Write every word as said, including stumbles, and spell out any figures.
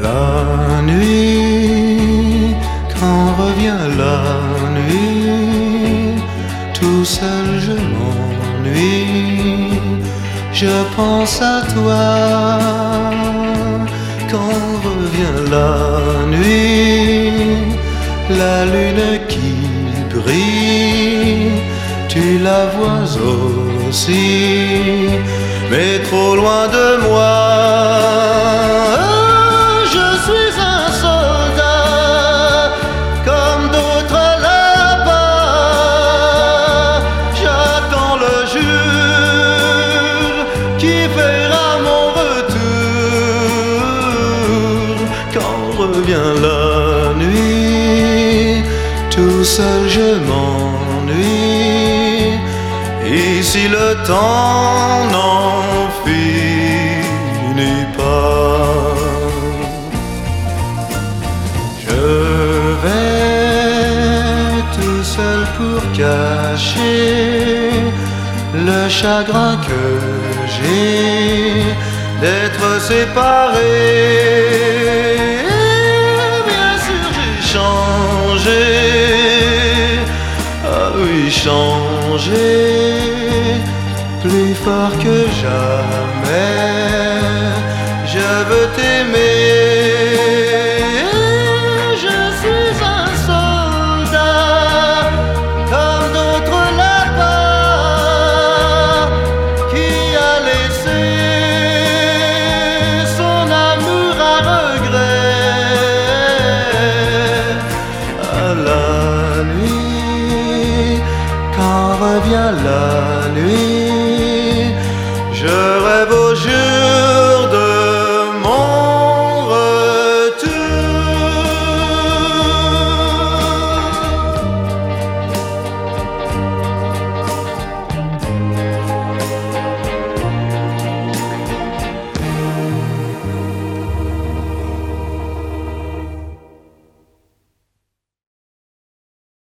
La nuit, quand revient la nuit, tout seul je m'ennuie, je pense à toi. Quand revient la nuit, la lune qui brille, tu la vois aussi, mais trop loin de moi. Je suis un soldat, comme d'autres là-bas. J'attends le jour qui fera mon retour. Quand revient la nuit, tout seul je m'ennuie. Ici le temps n'en finit pas. Je vais tout seul pour cacher le chagrin que j'ai d'être séparé. Bien sûr j'ai changé, ah oui changé, plus fort que jamais, je veux t'aimer. Je suis un soldat, comme d'autres là-bas, qui a laissé son amour à regret. À la nuit, quand revient la nuit, je rêve au jour